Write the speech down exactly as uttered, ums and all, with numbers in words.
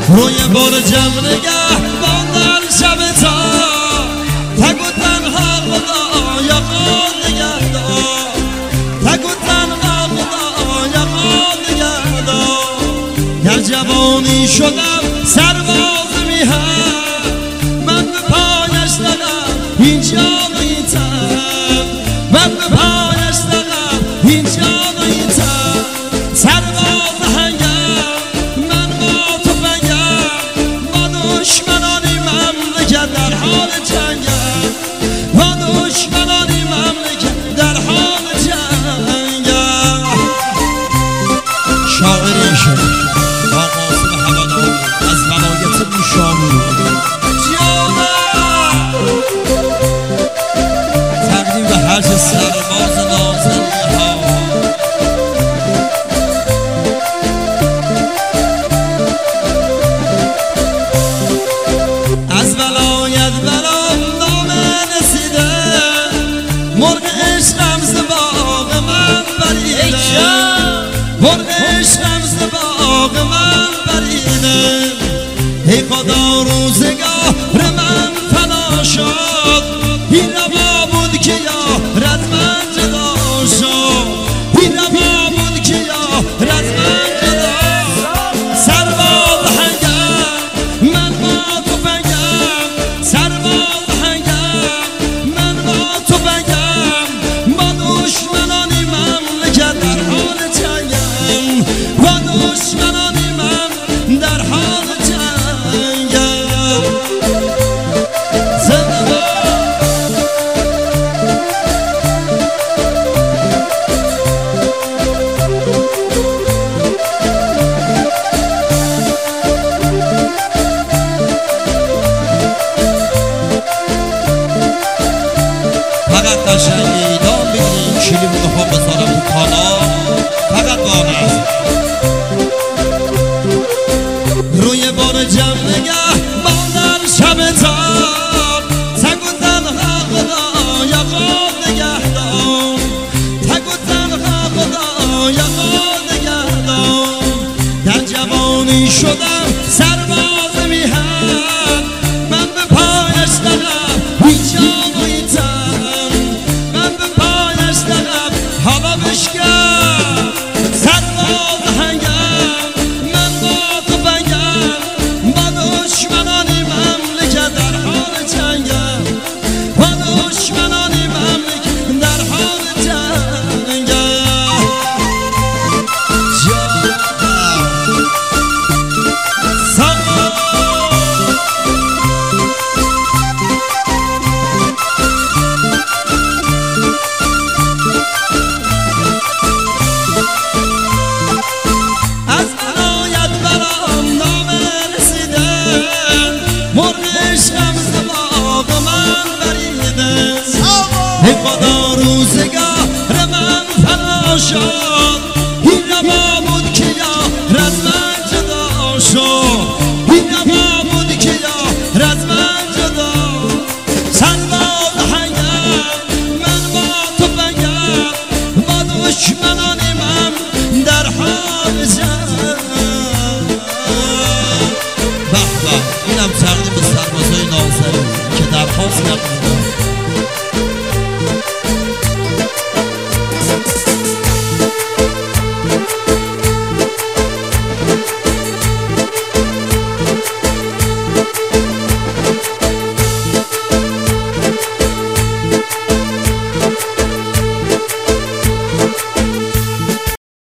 روی برجم نگه باندن شب تا تک و تنها خدا یا خود نگه دار تک و تنها خدا یا خود نگه دار در جوانی شدم سرباز میهم من به پایش دارم اینجا نیتم من به پایش دارم اینجا نیتم سرباز هنگم من با تو بگم با دشمنانی مملکت در حال جنگم با دشمنانی مملکت در حال جنگم شاعری شد با قاسم هوادار از ولایت موشامون تقدیم به هر سرباز نازنی ها از ولایت برام نامه رسیده مرغ عشقم ز باغ من بریده مرغ عشقم ز باغ من بریده ای خدا روزگار من فنا شد این روا بود که یارت من جدا شد این روا بود که یارت من جدا سرباز هنگم من با تو بگم سرباز هنگم من با تو بگم با دشمنانی مملکت در حال جنگم با دشمنانی من در حال فقط قشنگی دام بگیریم کلیم رو بخوام بذارم تو کانال فقط دام است روی بار جمع نگه باندن شب تار تک و تنها خدا یا خود نگه دار تک و تنها خدا یا خود نگه دار در جوانی شدم سرباز میهم من به پایش دارم اینجا نیتم من به پایش دارم حالا بشکم سرباز هنگم من با تو بگم با دشمنانی مملکت در حال جنگم با دشمنانی مملکت در حال جنگم ای خدا روزگار من فنا شد این روا بود که یارت من جدا شد این روا بود که یارت من جدا سرباز هنگم من با تو بگم با دشمنانی من در حال جنگ به به اینم تقدیم به سربازای نازنین که درخواست کردن